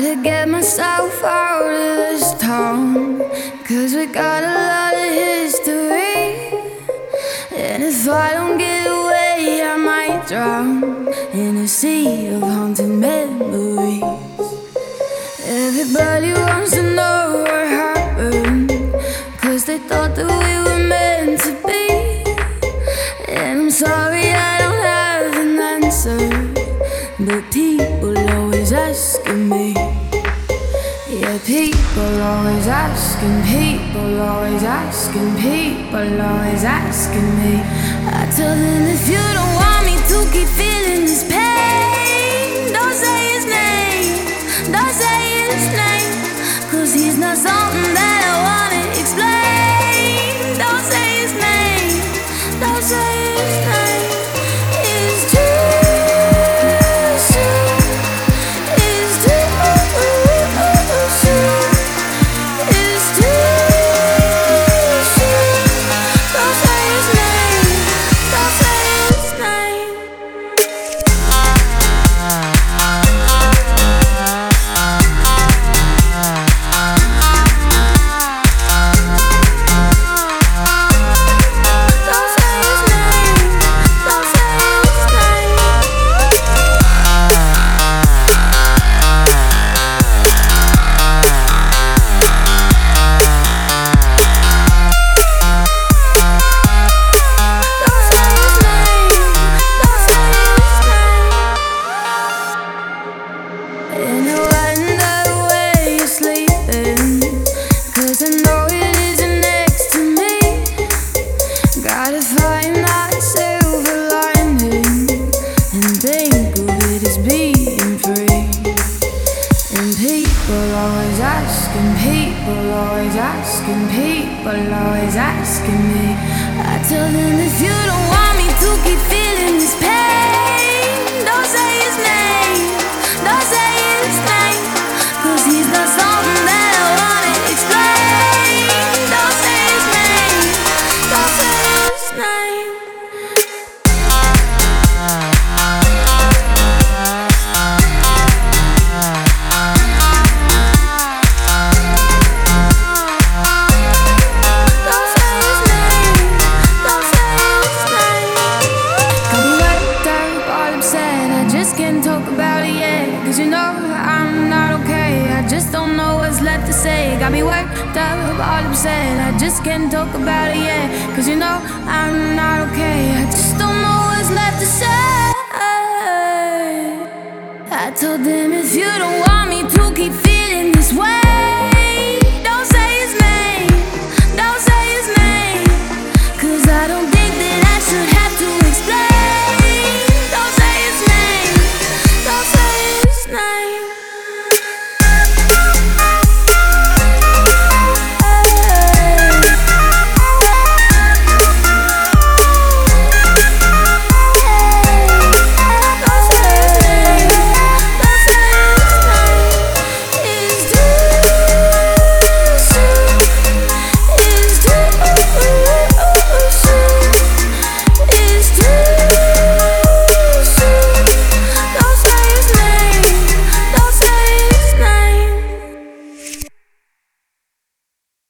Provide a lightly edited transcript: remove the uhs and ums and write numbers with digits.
Gotta get myself out of this town, 'cause we got a lot of history. And if I don't get away, I might drown in a sea of haunted memories. Everybody wants to know what happened, 'cause they thought that we were meant to be. And I'm sorry I don't have an answer, but people always asking me. Yeah, people always asking, people always asking, people always asking me. I tell them, if you don't want me to keep feeling this pain, don't say his name, don't say his name, 'cause he's not something that I wanna explain. Don't say his name, don't say his name. It's too soon, it's too soon, it's too soon. Don't say his name, don't say his name. Don't say his name, don't say his name. Don't say his name, don't say his name. And I wonder where you're sleeping, 'cause I know it isn't next to me. Gotta find that silver lining and think of it as being free. And people always asking, people always asking, people always asking me. I tell them, if you don't want me to keep feeling this pain, don't say his name, don't say his name, 'cause he's not something that I wanna explain. Don't say his name, don't say his name. Don't say his name, don't say his name. Got me worked up, all upset, I just can't talk about it yet, 'cause you know I'm not okay, I just don't know what's left to say. Got me worked up, all upset, I just can't talk about it yet, 'cause you know I'm not okay, I just don't know what's left to say. I told them, if you don't want